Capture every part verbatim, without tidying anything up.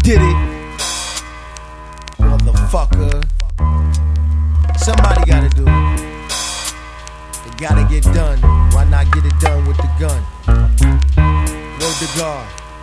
did it, motherfucker. Somebody gotta do it. It gotta get done. Why not get it done with the gun? Word to God.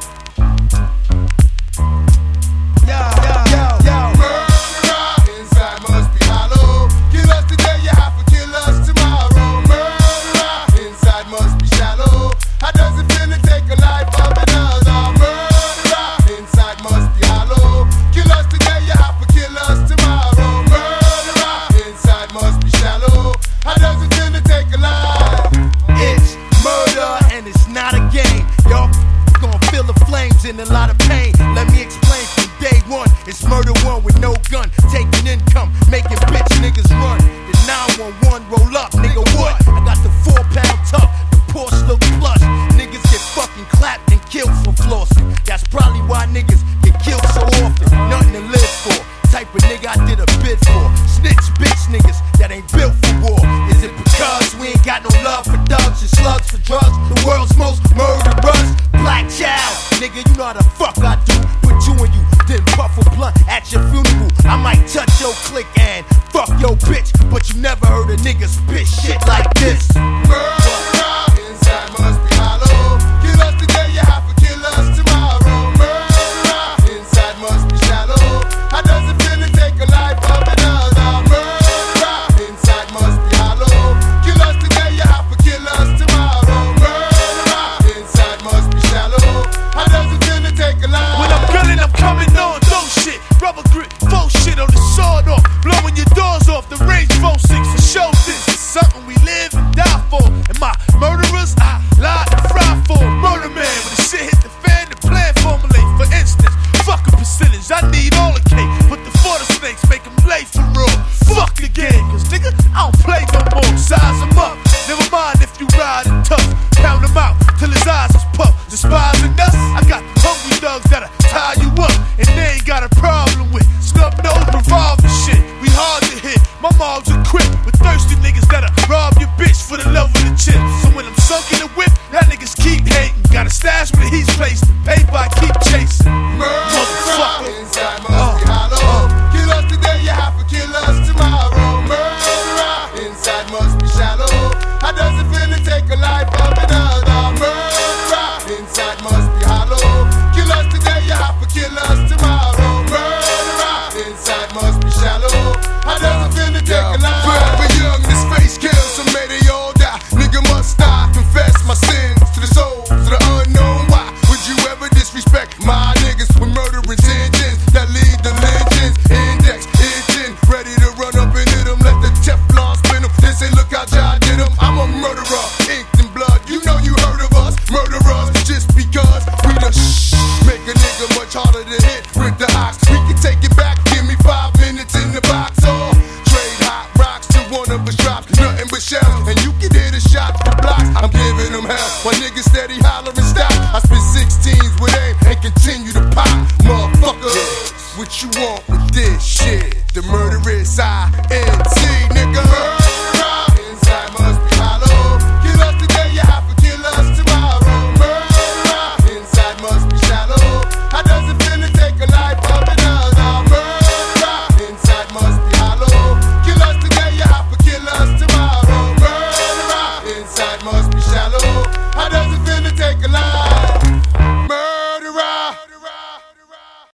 Yo, yo, yo, yo. Murderer inside must be hollow. Kill us today, you have to kill us tomorrow. Murderer inside must be shallow. How does it feel to take a life of another? Murderer inside must be hollow. Kill us today, you have to kill us tomorrow. Murderer inside must be shallow. How does it feel to take a life? It's murder and it's not a game. Y'all gonna feel the flames and a lot of pain. Let me explain from day one. It's murder one with no gun, taking income, making bitch niggas run. The nine one one roll up, nigga what? I got the four pound tuck, the Porsche look plush. Niggas get fucking clapped and killed for flossing. That's probably why niggas get killed so often. Nothing to live for. Type of nigga I did a bid for. Snitch bitch niggas that ain't built for war. Is it because we ain't got no love for thugs and slugs for drugs? The world's most murderers. Black child, nigga, you know how the fuck I do. Put you and you, then puff a blunt at your funeral. I might touch your click and fuck your bitch, but you never heard a nigga spit shit like this. Murderer inside must be hollow. Kill us today, you have to kill us tomorrow. Murderer inside must be shallow. How does it feel to take a life of another? Murderer inside must be hollow. Kill us today, you have to kill us tomorrow. Murderer inside must be shallow. How does it feel to take a life? When I'm gunning, I'm coming on, those shit. Rubber grip, faux shit on the sword off. Blowing your doors off, the range four six for show. This is something we live and die for. And my murderers, I lie and fry for. Murder man, when the shit hit the fan, the plan formulate. For instance, fuck a percentage, I need all the cake. Put the for the snakes, make them lay for real. Fuck the game, cause nigga, I don't play no more. Size them up, never mind if you ride it tough. Count them out till his eyes is puffed. Despising us, I got hungry thugs that'll tie you up. And they ain't got a problem with snub nose revolver shit. We hard to hit, my mom's equipped with thirsty niggas that'll rob your bitch for the love of the chip. So when I'm sunk in the whip, that niggas keep hating. Got a stash where the heat's placed, the paper I keep chasing. Murderer inside must be hollow. Kill us today, you have to kill us tomorrow. Murderer inside must be shallow. How does it feel to take a life of another? Murderer inside must be hollow. Kill us today, you have to kill us tomorrow. Murderer inside must be shallow. How does it feel to take a life? Forever young, this face kills, so may they all die. Nigga must die, confess my sins to the soul, to the unknown. Why would you ever disrespect my niggas with murdering intentions that lead the legends? Index, itching, ready to run up and hit them. Let the Teflon spin them. They say, look how I did them. I'm a murderer, inked in blood. You know you heard of us, murderers. Just because we the shh, make a nigga much harder to hit with the ox. We can take it back, give me five minutes in the box. Or trade hot rocks to one of us drops. Nothing but shells, and you can hear the shots for blocks. I'm giving them hell, while niggas steady hollering stop. I spit sixteens with aim and continue to pop. Motherfucker, what you want with this shit?